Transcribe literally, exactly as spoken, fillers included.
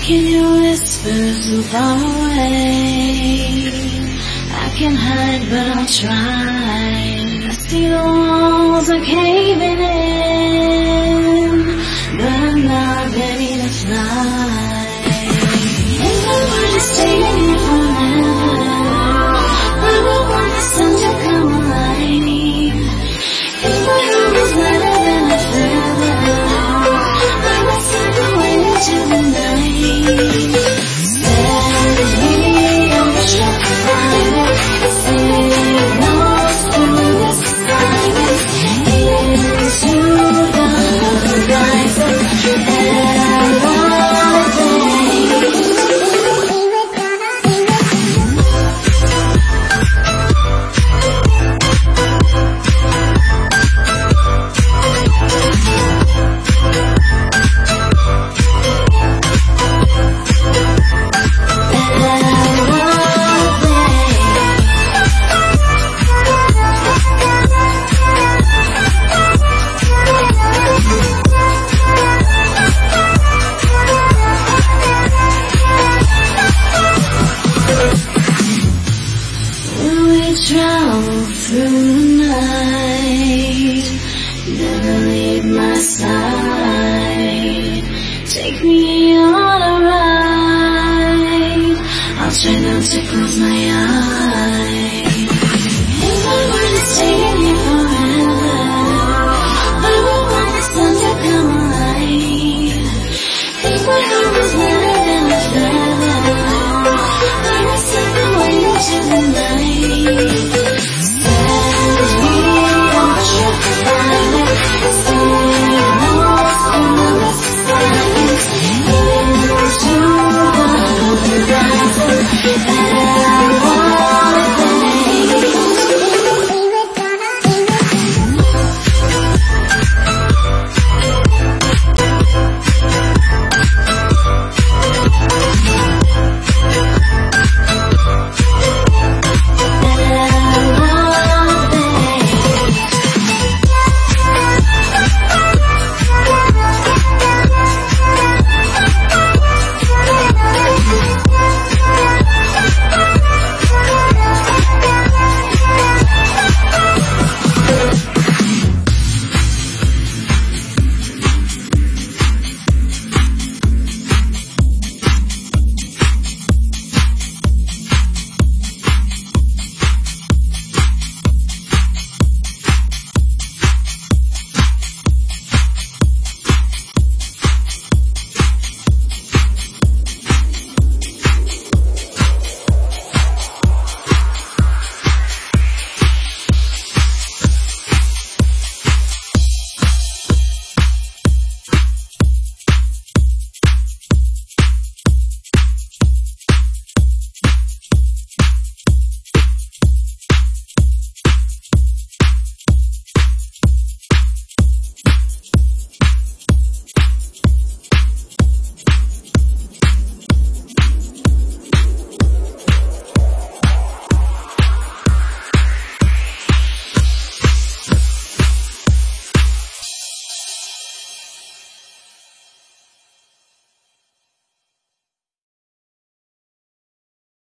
Can you whisper so far away? I can hide, but I'll try. I see the walls are caving in, but I'm not ready to fly. And I want to stay here forever, but I want the sun to come alive. If my heart was lighter than a feather, I would slip away into the night. Set me on the shore, signals through the silence into the horizon, travel through the night, never leave my side. Take me on a ride, I'll try not to close my eyes.